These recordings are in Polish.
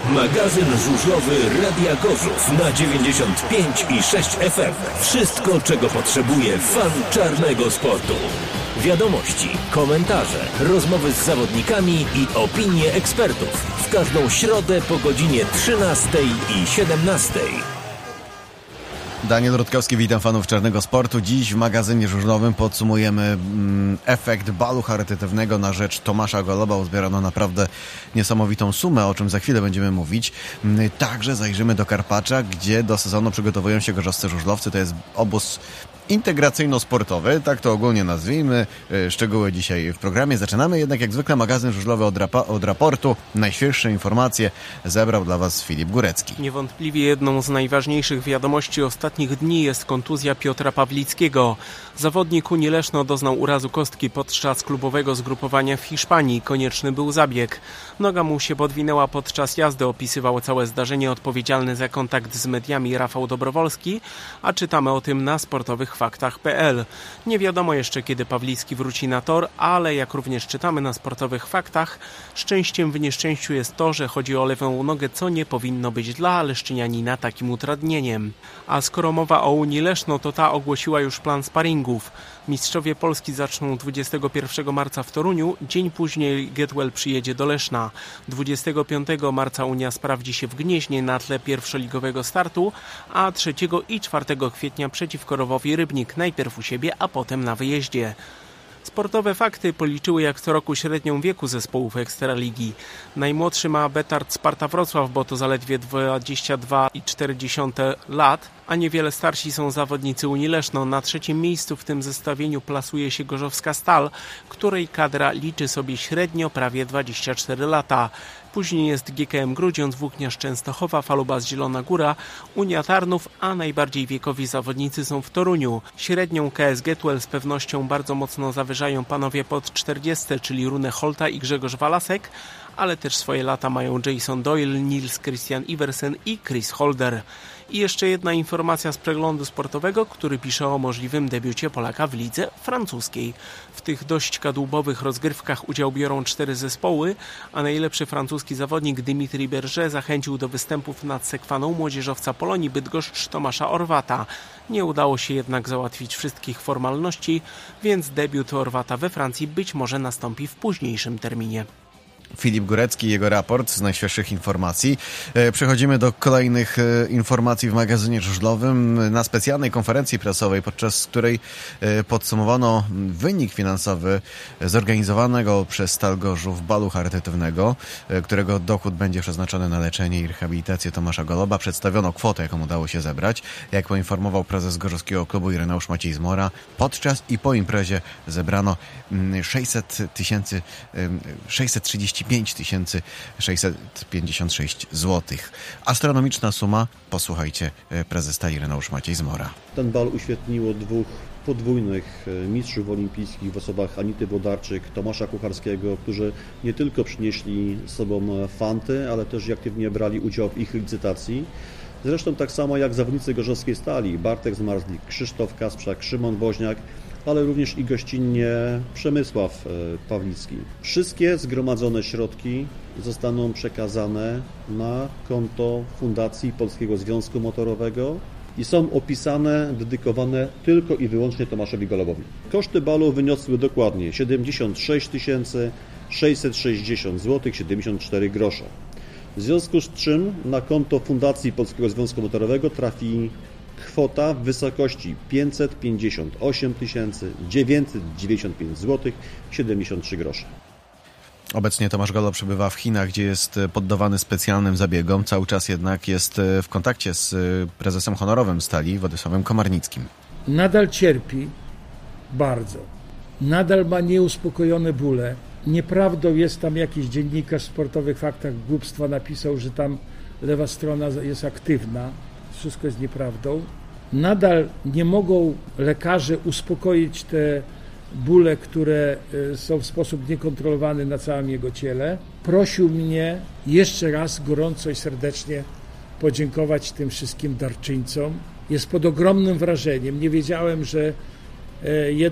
Magazyn żużlowy Radia Gorzów na 95,6 FM. Wszystko, czego potrzebuje fan czarnego sportu. Wiadomości, komentarze, rozmowy z zawodnikami i opinie ekspertów. W każdą środę po godzinie 13 i 17. Daniel Rutkowski, witam fanów czarnego sportu. Dziś w magazynie żużlowym podsumujemy efekt balu charytatywnego na rzecz Tomasza Goloba. Uzbierano naprawdę niesamowitą sumę, o czym za chwilę będziemy mówić. Także zajrzymy do Karpacza, gdzie do sezonu przygotowują się gorzowscy żużlowcy. To jest obóz integracyjno-sportowy, tak to ogólnie nazwijmy. Szczegóły dzisiaj w programie. Zaczynamy jednak jak zwykle magazyn żużlowy od raportu. Najświeższe informacje zebrał dla Was Filip Górecki. Niewątpliwie jedną z najważniejszych wiadomości ostatnich dni jest kontuzja Piotra Pawlickiego. Zawodnik Unii Leszno doznał urazu kostki podczas klubowego zgrupowania w Hiszpanii. Konieczny był zabieg. Noga mu się podwinęła podczas jazdy. Opisywał całe zdarzenie odpowiedzialny za kontakt z mediami Rafał Dobrowolski, a czytamy o tym na sportowychfaktach.pl. Nie wiadomo jeszcze, kiedy Pawlicki wróci na tor, ale jak również czytamy na Sportowych Faktach, szczęściem w nieszczęściu jest to, że chodzi o lewą nogę, co nie powinno być dla leszczynianina takim utrudnieniem. A skoro mowa o Unii Leszno, to ta ogłosiła już plan sparingów. Mistrzowie Polski zaczną 21 marca w Toruniu, dzień później Getwell przyjedzie do Leszna. 25 marca Unia sprawdzi się w Gnieźnie na tle pierwszoligowego startu, a 3 i 4 kwietnia przeciwko Rowowi Rybnik, najpierw u siebie, a potem na wyjeździe. Sportowe fakty policzyły jak co roku średnią wieku zespołów Ekstraligi. Najmłodszy ma Betard Sparta Wrocław, bo to zaledwie 22,4 lat, a niewiele starsi są zawodnicy Unii Leszno. Na 3. miejscu w tym zestawieniu plasuje się Gorzowska Stal, której kadra liczy sobie średnio prawie 24 lata. Później jest GKM Grudziądz, Włókniarz Częstochowa, Falubas Zielona Góra, Unia Tarnów, a najbardziej wiekowi zawodnicy są w Toruniu. Średnią KS Getwell z pewnością bardzo mocno zawyżają panowie pod 40, czyli Rune Holta i Grzegorz Walasek, ale też swoje lata mają Jason Doyle, Nils Christian Iversen i Chris Holder. I jeszcze jedna informacja z przeglądu sportowego, który pisze o możliwym debiucie Polaka w lidze francuskiej. W tych dość kadłubowych rozgrywkach udział biorą 4 zespoły, a najlepszy francuski zawodnik Dimitri Berger zachęcił do występów nad Sekwaną młodzieżowca Polonii Bydgoszcz Tomasza Orwata. Nie udało się jednak załatwić wszystkich formalności, więc debiut Orwata we Francji być może nastąpi w późniejszym terminie. Filip Górecki i jego raport z najświeższych informacji. Przechodzimy do kolejnych informacji w magazynie żużlowym. Na specjalnej konferencji prasowej, podczas której podsumowano wynik finansowy zorganizowanego przez Stal Gorzów balu charytatywnego, którego dochód będzie przeznaczony na leczenie i rehabilitację Tomasza Goloba. Przedstawiono kwotę, jaką udało się zebrać. Jak poinformował prezes Gorzowskiego Klubu Ireneusz Maciej Zmora, podczas i po imprezie zebrano 635 656 zł. Astronomiczna suma. Posłuchajcie, prezes Stali Ireneusz Maciej Zmora. Ten bal uświetniło 2 podwójnych mistrzów olimpijskich w osobach Anity Włodarczyk, Tomasza Kucharskiego, którzy nie tylko przynieśli z sobą fanty, ale też aktywnie brali udział w ich licytacji. Zresztą tak samo jak zawodnicy gorzowskiej Stali, Bartek Zmarzlik, Krzysztof Kasprzak, Szymon Woźniak, ale również i gościnnie Przemysław Pawlicki. Wszystkie zgromadzone środki zostaną przekazane na konto Fundacji Polskiego Związku Motorowego i są opisane, dedykowane tylko i wyłącznie Tomaszowi Golobowi. Koszty balu wyniosły dokładnie 76 660 zł 74 grosze. W związku z czym na konto Fundacji Polskiego Związku Motorowego trafi kwota w wysokości 558 995 zł 73 grosze. Obecnie Tomasz Golob przebywa w Chinach, gdzie jest poddawany specjalnym zabiegom. Cały czas jednak jest w kontakcie z prezesem honorowym Stali, Władysławem Komarnickim. Nadal cierpi bardzo. Nadal ma nieuspokojone bóle. Nieprawdą jest tam jakiś dziennikarz w Sportowych Faktach głupstwa napisał, że tam lewa strona jest aktywna. Wszystko jest nieprawdą. Nadal nie mogą lekarze uspokoić te bóle, które są w sposób niekontrolowany na całym jego ciele. Prosił mnie jeszcze raz gorąco i serdecznie podziękować tym wszystkim darczyńcom. Jest pod ogromnym wrażeniem. Nie wiedziałem, że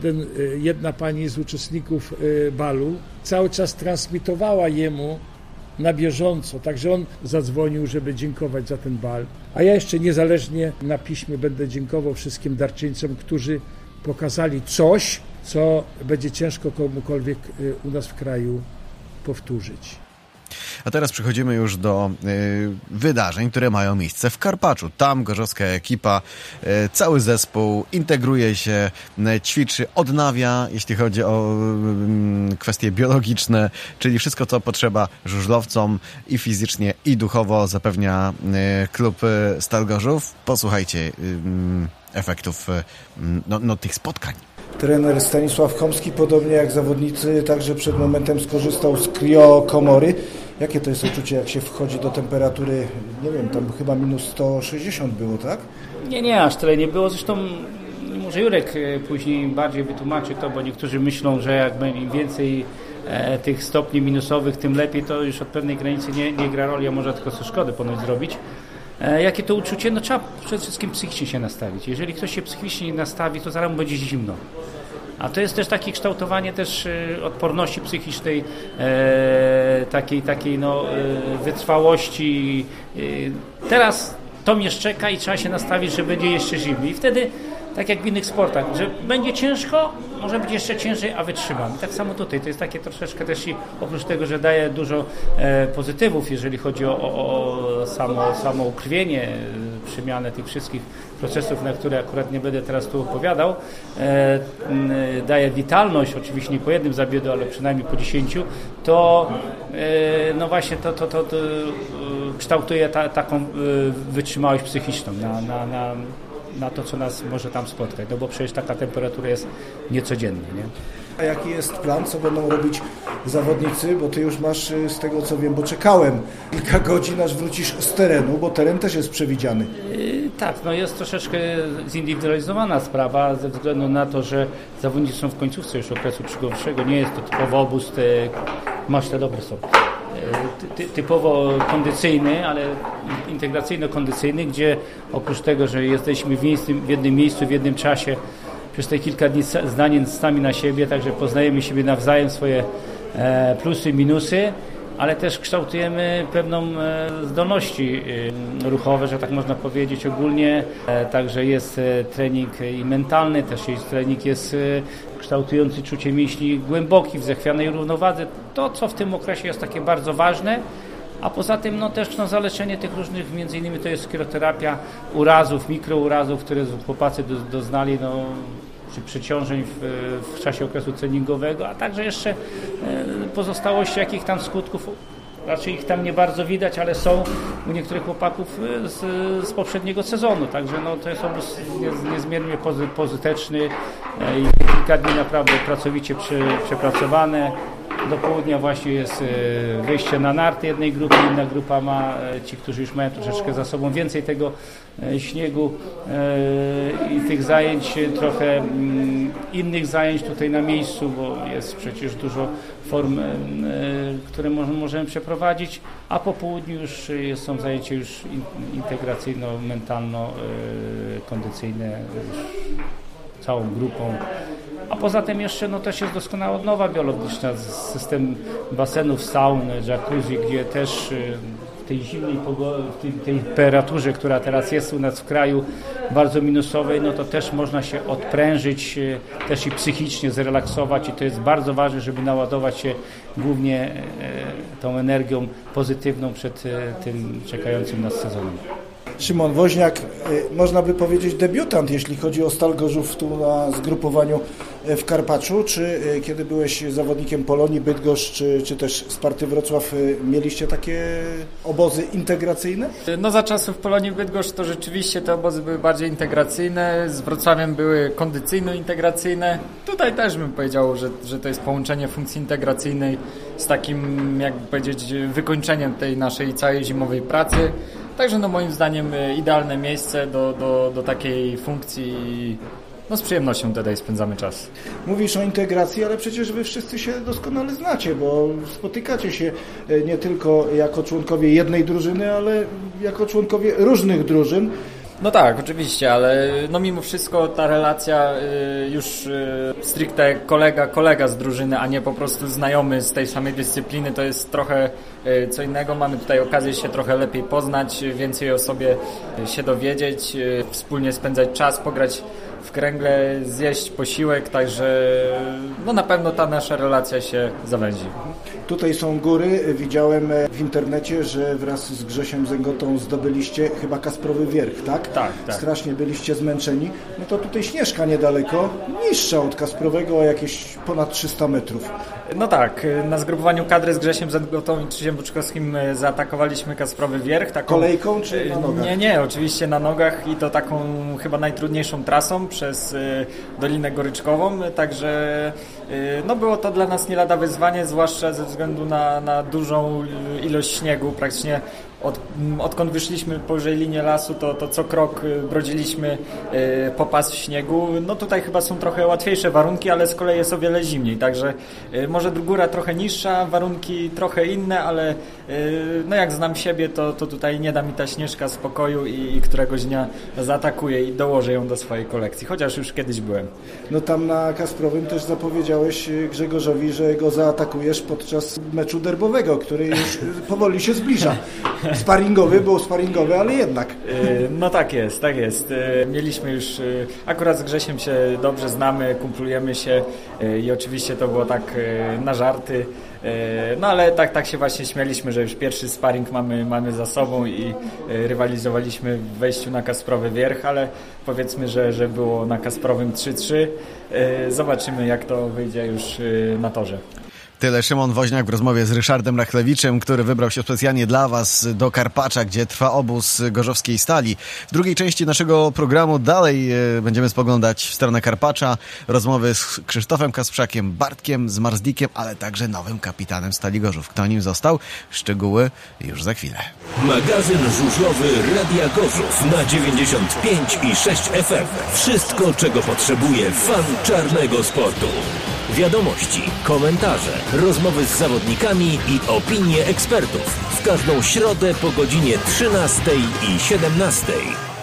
jedna pani z uczestników balu cały czas transmitowała jemu na bieżąco, także on zadzwonił, żeby dziękować za ten bal. A ja jeszcze niezależnie na piśmie będę dziękował wszystkim darczyńcom, którzy pokazali coś, co będzie ciężko komukolwiek u nas w kraju powtórzyć. A teraz przechodzimy już do wydarzeń, które mają miejsce w Karpaczu. Tam gorzowska ekipa, cały zespół integruje się, ćwiczy, odnawia, jeśli chodzi o kwestie biologiczne, czyli wszystko, co potrzeba żużlowcom i fizycznie, i duchowo zapewnia klub Stal Gorzów. Posłuchajcie efektów tych spotkań. Trener Stanisław Chomski, podobnie jak zawodnicy, także przed momentem skorzystał z kriokomory. Jakie to jest uczucie, jak się wchodzi do temperatury, nie wiem, tam chyba minus 160 było, tak? Nie, aż tyle nie było. Zresztą może Jurek później bardziej wytłumaczy to, bo niektórzy myślą, że jak im więcej tych stopni minusowych, tym lepiej, to już od pewnej granicy nie gra roli, a może tylko co szkody ponoć zrobić. Jakie to uczucie? No trzeba przede wszystkim psychicznie się nastawić. Jeżeli ktoś się psychicznie nie nastawi, to zaraz mu będzie zimno. A to jest też takie kształtowanie też odporności psychicznej, takiej wytrwałości. Teraz to mnie szczeka i trzeba się nastawić, że będzie jeszcze zimniej. I wtedy, tak jak w innych sportach, że będzie ciężko, może być jeszcze ciężej, a wytrzymam. I tak samo tutaj. To jest takie troszeczkę też i oprócz tego, że daje dużo pozytywów, jeżeli chodzi o samo ukrwienie, przemianę tych wszystkich procesów, na które akurat nie będę teraz tu opowiadał, daje witalność, oczywiście nie po jednym zabiegu, ale przynajmniej po 10, to no właśnie to kształtuje taką wytrzymałość psychiczną na to, co nas może tam spotkać, no bo przecież taka temperatura jest niecodziennie, nie? A jaki jest plan, co będą robić zawodnicy, bo ty już masz, z tego co wiem, bo czekałem kilka godzin, aż wrócisz z terenu, bo teren też jest przewidziany. Tak, no jest troszeczkę zindywidualizowana sprawa ze względu na to, że zawodnicy są w końcówce już okresu przygotowawczego, nie jest to typowo obóz, masz te dobre są. Typowo kondycyjny, ale integracyjno-kondycyjny, gdzie oprócz tego, że jesteśmy w jednym miejscu, w jednym czasie, przez te kilka dni zdani sami na siebie, także poznajemy siebie nawzajem, swoje plusy, minusy, ale też kształtujemy pewną zdolności ruchowe, że tak można powiedzieć ogólnie. Także jest trening i mentalny, też jest trening kształtujący czucie mięśni głębokich, w zachwianej równowadze. To, co w tym okresie jest takie bardzo ważne. A poza tym też zaleczenie tych różnych, między innymi to jest skieroterapia urazów, mikrourazów, które chłopacy doznali przy przeciążeń w czasie okresu treningowego, a także jeszcze pozostałości jakich tam skutków, raczej ich tam nie bardzo widać, ale są u niektórych chłopaków z poprzedniego sezonu, także to jest obóz niezmiernie pozytywny i kilka dni naprawdę pracowicie przepracowane. Do południa właśnie jest wyjście na narty jednej grupy, inna grupa ma, ci, którzy już mają troszeczkę za sobą więcej tego śniegu i tych zajęć, trochę innych zajęć tutaj na miejscu, bo jest przecież dużo form, które możemy przeprowadzić, a po południu już są zajęcia już integracyjno-mentalno-kondycyjne całą grupą. A poza tym jeszcze też jest doskonała odnowa biologiczna, system basenów, saun, jacuzzi, gdzie też w tej zimnej w tej temperaturze, która teraz jest u nas w kraju bardzo minusowej, to też można się odprężyć, też i psychicznie zrelaksować i to jest bardzo ważne, żeby naładować się głównie tą energią pozytywną przed tym czekającym nas sezonem. Szymon Woźniak, można by powiedzieć debiutant, jeśli chodzi o Stal Gorzów tu na zgrupowaniu w Karpaczu. Czy kiedy byłeś zawodnikiem Polonii Bydgoszcz, czy też Sparty Wrocław, mieliście takie obozy integracyjne? Za czasów Polonii Bydgoszcz to rzeczywiście te obozy były bardziej integracyjne, z Wrocławiem były kondycyjno-integracyjne. Tutaj też bym powiedział, że to jest połączenie funkcji integracyjnej z takim, jakby powiedzieć, wykończeniem tej naszej całej zimowej pracy. Także moim zdaniem idealne miejsce do takiej funkcji. Z przyjemnością tutaj spędzamy czas. Mówisz o integracji, ale przecież wy wszyscy się doskonale znacie, bo spotykacie się nie tylko jako członkowie jednej drużyny, ale jako członkowie różnych drużyn. No tak, oczywiście, ale no mimo wszystko ta relacja już stricte kolega z drużyny, a nie po prostu znajomy z tej samej dyscypliny, to jest trochę co innego. Mamy tutaj okazję się trochę lepiej poznać, więcej o sobie się dowiedzieć, wspólnie spędzać czas, pograć w kręgle, zjeść posiłek, także no na pewno ta nasza relacja się zawęzi. Tutaj są góry. Widziałem w internecie, że wraz z Grzesiem Zęgotą zdobyliście chyba Kasprowy Wierch, tak? Tak. Strasznie byliście zmęczeni. No to tutaj Śnieżka niedaleko, niższa od Kasprowego o jakieś ponad 300 metrów. No tak, na zgrupowaniu kadry z Grzesiem Zęgotą i Krzysiem Buczkowskim zaatakowaliśmy Kasprowy Wierch. Kolejką czy na nogach? Nie, oczywiście na nogach i to taką chyba najtrudniejszą trasą przez Dolinę Goryczkową, także no było to dla nas nie lada wyzwanie, zwłaszcza ze względu na dużą ilość śniegu. Praktycznie odkąd wyszliśmy powyżej linii lasu, to co krok brodziliśmy po pas w śniegu. No tutaj chyba są trochę łatwiejsze warunki, ale z kolei jest o wiele zimniej, także może góra trochę niższa, warunki trochę inne, ale no jak znam siebie, to tutaj nie da mi ta Śnieżka spokoju i któregoś dnia zaatakuję i dołożę ją do swojej kolekcji, chociaż już kiedyś byłem. No tam na Kasprowym też zapowiedziałeś Grzegorzowi, że go zaatakujesz podczas meczu derbowego, który już powoli się zbliża. Było sparingowy, ale jednak. No tak jest. Mieliśmy już, akurat z Grzesiem się dobrze znamy, kumplujemy się i oczywiście to było tak na żarty. No ale tak się właśnie śmialiśmy, że już pierwszy sparring mamy za sobą i rywalizowaliśmy w wejściu na Kasprowy Wierch, ale powiedzmy, że było na Kasprowym 3-3. Zobaczymy, jak to wyjdzie już na torze. Tyle Szymon Woźniak w rozmowie z Ryszardem Rachlewiczem, który wybrał się specjalnie dla Was do Karpacza, gdzie trwa obóz gorzowskiej Stali. W drugiej części naszego programu dalej będziemy spoglądać w stronę Karpacza. Rozmowy z Krzysztofem Kasprzakiem, Bartkiem Zmarzlikiem, ale także nowym kapitanem Stali Gorzów. Kto nim został? Szczegóły już za chwilę. Magazyn żużlowy Radia Gorzów na 95,6 FM. Wszystko, czego potrzebuje fan czarnego sportu. Wiadomości, komentarze, rozmowy z zawodnikami i opinie ekspertów. W każdą środę po godzinie 13 i 17.